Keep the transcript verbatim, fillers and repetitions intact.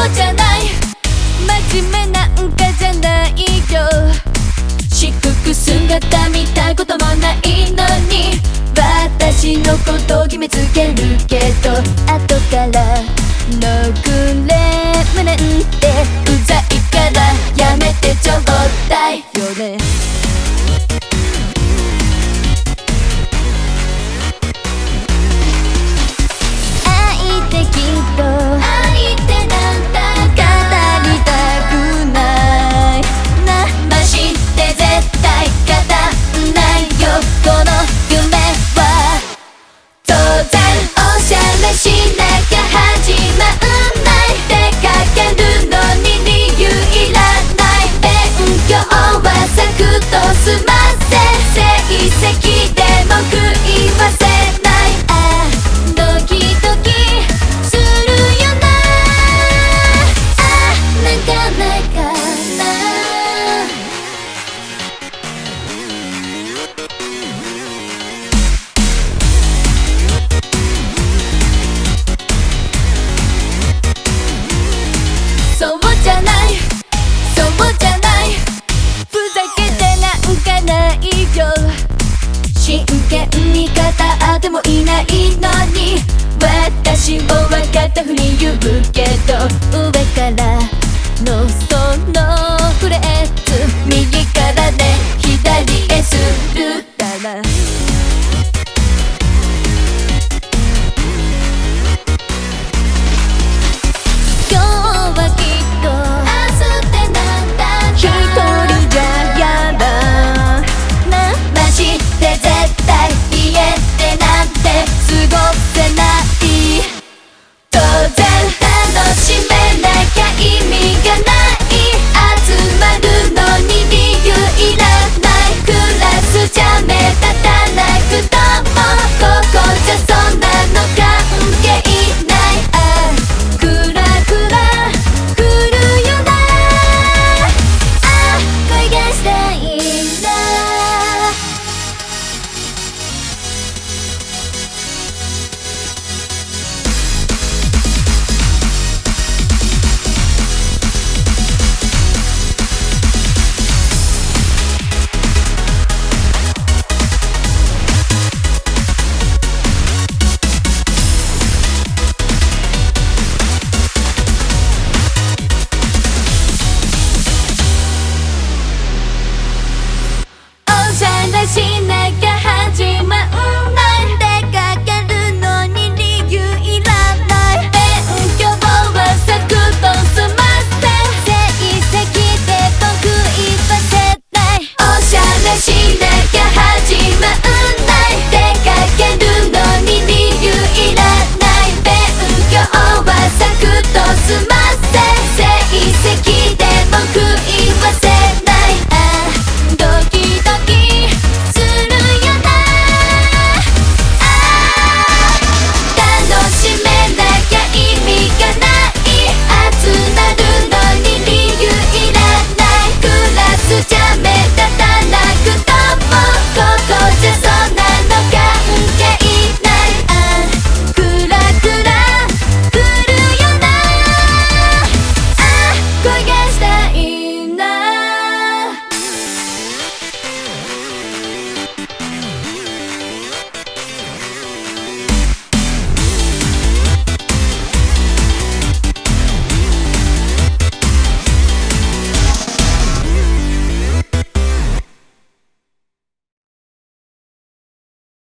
じゃない、真面目なんかじゃないよ。私服姿見たこともないのに私のこと決めつけるけど、後からのクレームなんてうざいからやめてちょうだいよね。愛ってきっと愛ってなんだか語りたくないな、まして絶対語んないよこの夢は。当然おしゃれしなきゃ始まんない、出かけるのに理由いらない、勉強はサクッと済ませ、成績でも食いわせない、あドキドキするよな、あなかなかな。そうじゃない、そうじゃない、ふざけてなんかないよ。真剣に語ってもいないのに私も分かったふり言うけど、上からの